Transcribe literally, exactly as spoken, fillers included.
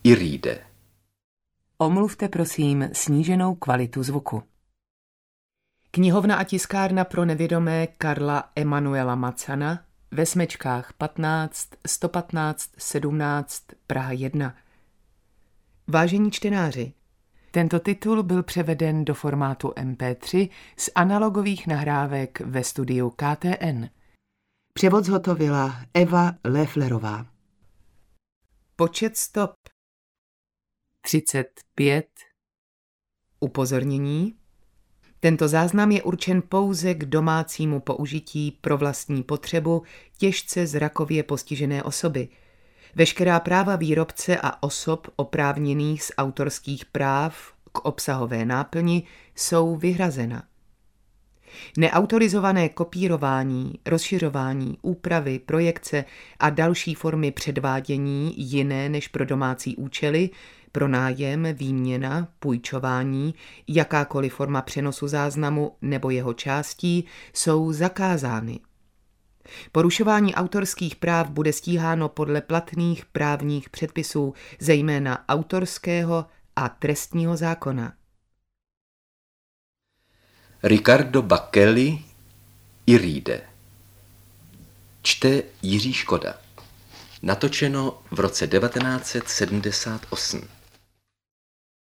Iride. Omluvte prosím sníženou kvalitu zvuku. Knihovna a tiskárna pro nevědomé Karla Emanuela Macana ve Smečkách patnáct, sto patnáct, sedmnáct, Praha jedna. Vážení čtenáři, tento titul byl převeden do formátu em pé tři z analogových nahrávek ve studiu K T N. Převod zhotovila Eva Lefflerová. Počet stop třicet pět. Upozornění. Tento záznam je určen pouze k domácímu použití pro vlastní potřebu těžce zrakově postižené osoby. Veškerá práva výrobce a osob oprávněných z autorských práv k obsahové náplni jsou vyhrazena. Neautorizované kopírování, rozšiřování, úpravy, projekce a další formy předvádění jiné než pro domácí účely, pronájem, výměna, půjčování, jakákoliv forma přenosu záznamu nebo jeho částí jsou zakázány. Porušování autorských práv bude stíháno podle platných právních předpisů, zejména autorského a trestního zákona. Riccardo Bacchelli, Iride. Čte Jiří Škoda. Natočeno v roce devatenáct set sedmdesát osm.